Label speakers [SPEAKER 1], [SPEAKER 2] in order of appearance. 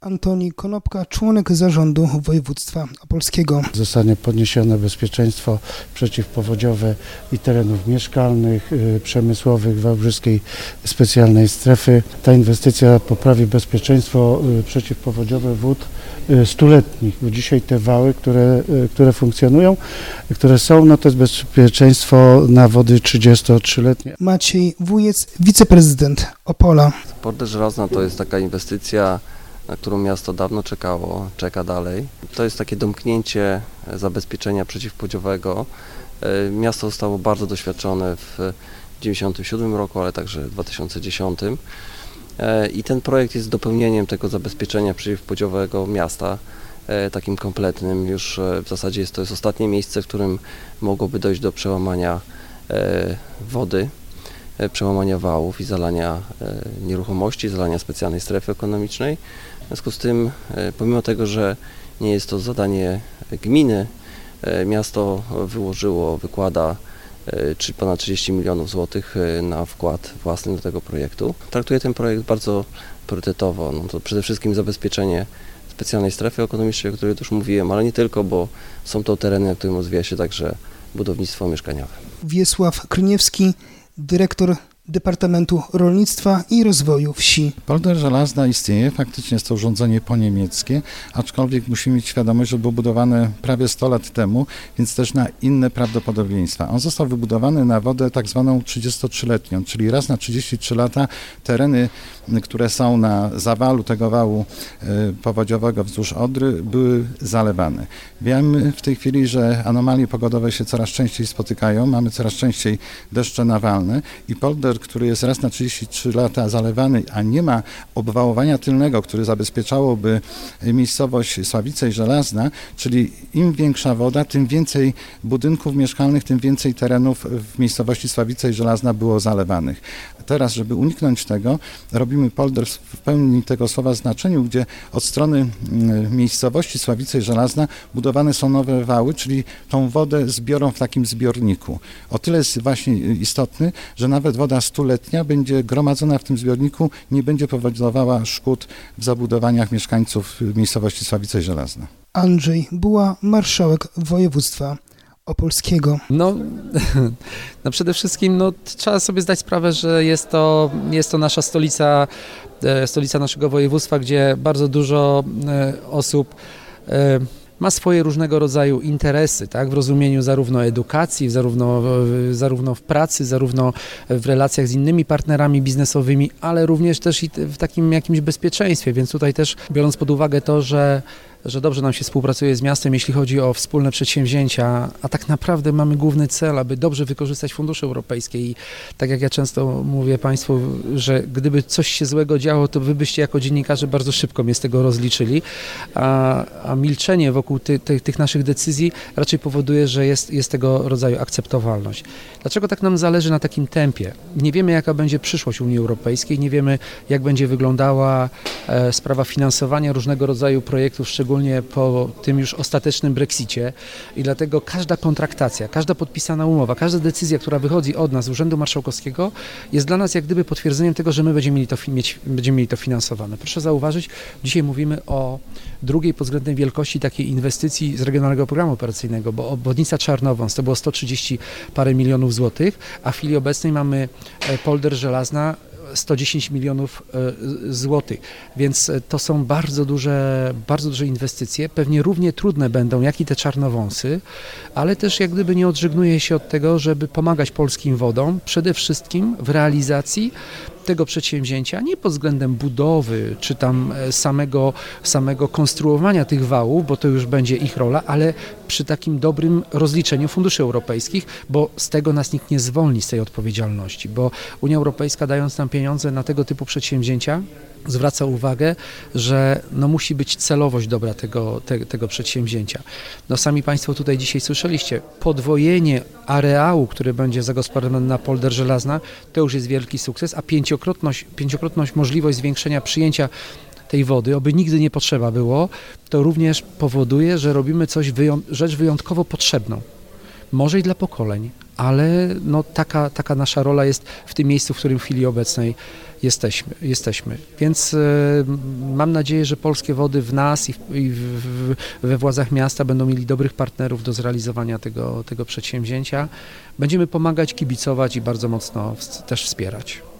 [SPEAKER 1] Antoni Konopka, członek zarządu województwa opolskiego.
[SPEAKER 2] Zostanie podniesione bezpieczeństwo przeciwpowodziowe i terenów mieszkalnych, przemysłowych Wałbrzyskiej Specjalnej Strefy. Ta inwestycja poprawi bezpieczeństwo przeciwpowodziowe wód stuletnich, bo dzisiaj te wały, które funkcjonują, które są, no to jest bezpieczeństwo na wody 33-letnie.
[SPEAKER 1] Maciej Wujec, wiceprezydent Opola.
[SPEAKER 3] Polder Żelazna to jest taka inwestycja, na którą miasto dawno czekało, czeka dalej. To jest takie domknięcie zabezpieczenia przeciwpowodziowego. Miasto zostało bardzo doświadczone w 1997 roku, ale także w 2010. I ten projekt jest dopełnieniem tego zabezpieczenia przeciwpowodziowego miasta, takim kompletnym. Już w zasadzie to jest ostatnie miejsce, w którym mogłoby dojść do przełamania wody, przełamania wałów i zalania nieruchomości, zalania specjalnej strefy ekonomicznej. W związku z tym, pomimo tego, że nie jest to zadanie gminy, miasto wykłada ponad 30 milionów złotych na wkład własny do tego projektu. Traktuję ten projekt bardzo priorytetowo. No to przede wszystkim zabezpieczenie specjalnej strefy ekonomicznej, o której już mówiłem, ale nie tylko, bo są to tereny, na którym rozwija się także budownictwo mieszkaniowe.
[SPEAKER 1] Wiesław Kryniewski, dyrektor Departamentu Rolnictwa i Rozwoju Wsi.
[SPEAKER 4] Polder Żelazna istnieje, faktycznie jest to urządzenie poniemieckie, aczkolwiek musimy mieć świadomość, że było budowane prawie 100 lat temu, więc też na inne prawdopodobieństwa. On został wybudowany na wodę tak zwaną 33-letnią, czyli raz na 33 lata tereny, które są na zawalu tego wału powodziowego wzdłuż Odry, były zalewane. Wiemy w tej chwili, że anomalie pogodowe się coraz częściej spotykają, mamy coraz częściej deszcze nawalne i polder, który jest raz na 33 lata zalewany, a nie ma obwałowania tylnego, który zabezpieczałoby miejscowość Sławice i Żelazna, czyli im większa woda, tym więcej budynków mieszkalnych, tym więcej terenów w miejscowości Sławice i Żelazna było zalewanych. Teraz, żeby uniknąć tego, robimy polder w pełni tego słowa znaczeniu, gdzie od strony miejscowości Sławice i Żelazna budowane są nowe wały, czyli tą wodę zbiorą w takim zbiorniku. O tyle jest właśnie istotny, że nawet woda stuletnia będzie gromadzona w tym zbiorniku, nie będzie powodowała szkód w zabudowaniach mieszkańców miejscowości Sławice i Żelazna.
[SPEAKER 1] Andrzej Buła, marszałek województwa opolskiego.
[SPEAKER 5] No przede wszystkim trzeba sobie zdać sprawę, że jest to nasza stolica naszego województwa, gdzie bardzo dużo osób ma swoje różnego rodzaju interesy, tak, w rozumieniu zarówno edukacji, zarówno w pracy, zarówno w relacjach z innymi partnerami biznesowymi, ale również też i w takim jakimś bezpieczeństwie, więc tutaj też biorąc pod uwagę to, że dobrze nam się współpracuje z miastem, jeśli chodzi o wspólne przedsięwzięcia, a tak naprawdę mamy główny cel, aby dobrze wykorzystać fundusze europejskie i tak jak ja często mówię Państwu, że gdyby coś się złego działo, to wy byście jako dziennikarze bardzo szybko mnie z tego rozliczyli, a milczenie wokół tych naszych decyzji raczej powoduje, że jest tego rodzaju akceptowalność. Dlaczego tak nam zależy na takim tempie? Nie wiemy, jaka będzie przyszłość Unii Europejskiej, nie wiemy, jak będzie wyglądała sprawa finansowania różnego rodzaju projektów, szczególnie po tym już ostatecznym Brexicie i dlatego każda kontraktacja, każda podpisana umowa, każda decyzja, która wychodzi od nas z Urzędu Marszałkowskiego jest dla nas jak gdyby potwierdzeniem tego, że my będziemy mieli to finansowane. Proszę zauważyć, dzisiaj mówimy o drugiej pod względem wielkości takiej inwestycji z Regionalnego Programu Operacyjnego, bo obwodnica Czarnowąs to było 130 parę milionów złotych, a w chwili obecnej mamy polder Żelazna 110 milionów złotych, więc to są bardzo duże inwestycje, pewnie równie trudne będą jak i te czarnowąsy, ale też jak gdyby nie odżegnuje się od tego, żeby pomagać polskim wodom, przede wszystkim w realizacji tego przedsięwzięcia, nie pod względem budowy, czy tam samego konstruowania tych wałów, bo to już będzie ich rola, ale przy takim dobrym rozliczeniu funduszy europejskich, bo z tego nas nikt nie zwolni z tej odpowiedzialności, bo Unia Europejska dając nam pieniądze na tego typu przedsięwzięcia, zwraca uwagę, że musi być celowość dobra tego przedsięwzięcia. Sami Państwo tutaj dzisiaj słyszeliście, podwojenie areału, który będzie zagospodarowany na polder Żelazna, to już jest wielki sukces, a pięciokrotność możliwość zwiększenia przyjęcia tej wody, oby nigdy nie potrzeba było, to również powoduje, że robimy rzecz wyjątkowo potrzebną. Może i dla pokoleń, ale no taka nasza rola jest w tym miejscu, w którym w chwili obecnej jesteśmy. Więc mam nadzieję, że Polskie Wody w nas we władzach miasta będą mieli dobrych partnerów do zrealizowania tego przedsięwzięcia. Będziemy pomagać, kibicować i bardzo mocno też wspierać.